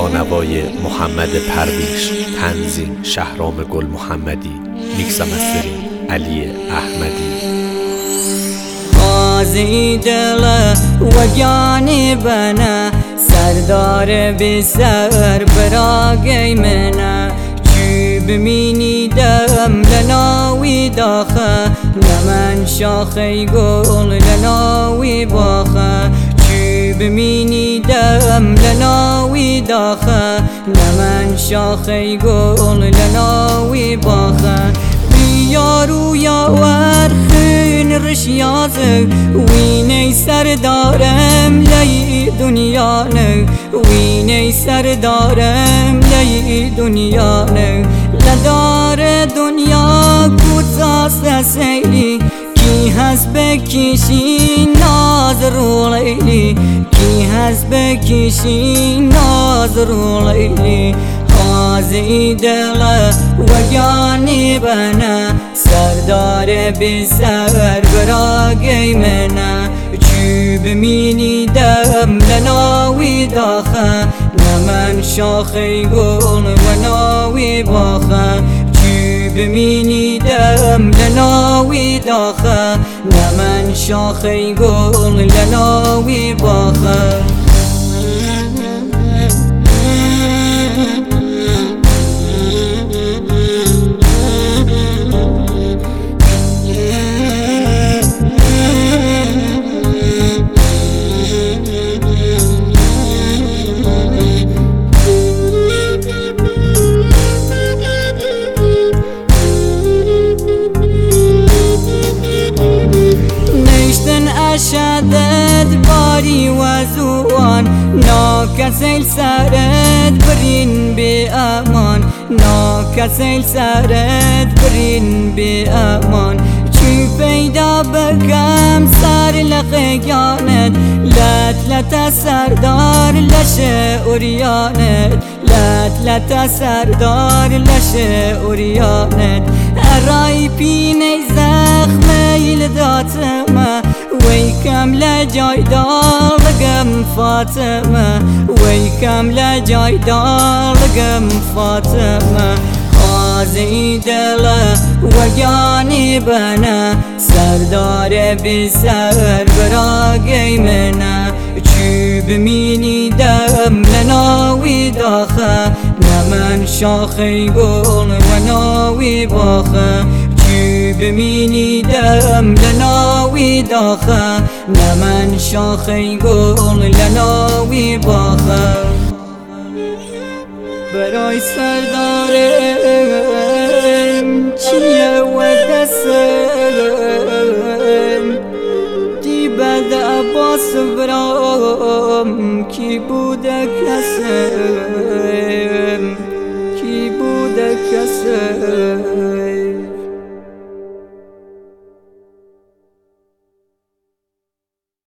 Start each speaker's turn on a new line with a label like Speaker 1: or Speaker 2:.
Speaker 1: نوای محمد پرویش، تنظیم شهرام گل محمدی، میکس مسترینگ علی احمدی.
Speaker 2: غازی دل و جانبنا سردار بسر براقی منا چی بمینی دم لناوی داخه لمن شاخی گل لناوی باخه چی بمینی دم لناوی داخه لمن شاخی گل لناوی باخه بیارو یا ورخن رشیازه وینی سردارم لی دنیا نه وینی سردارم لی دنیا نه لدار دنیا کتاس سیلی کی هست بکشی ناز رو لیلی کی هست بکشی ناز رو لیلی. غازی دل و جانبنا سردار بسر براقی منا چی بمینی دم لناوی داخه نمن شاخی گل و ناوی باخه چی بمینی دم لناوی داخه نمن شاخی گل لناوی باخه. شدد باری وزوان ناکسیل سرد برین به امان ناکسیل سرد برین به امان چی پیدا بکم سر لقیانت لت سردار لش اوریانت لت سردار لش اوریانت ارای پینی زخمی لداتما ويكم لجاي دالقم فاطمة ويكم لجاي دالقم فاطمة. غازي دل وجانبنا سردار بسر براقي منا چی بمینی دم لناوی داخه نمن شاخی گل و ناوی باخه چی بمینی دم لناوی داخه نمن شاخی گل لناوی باخه برای سردارم چیه و دستم دی بد عباس برام کی بوده کسم کی بوده کسم.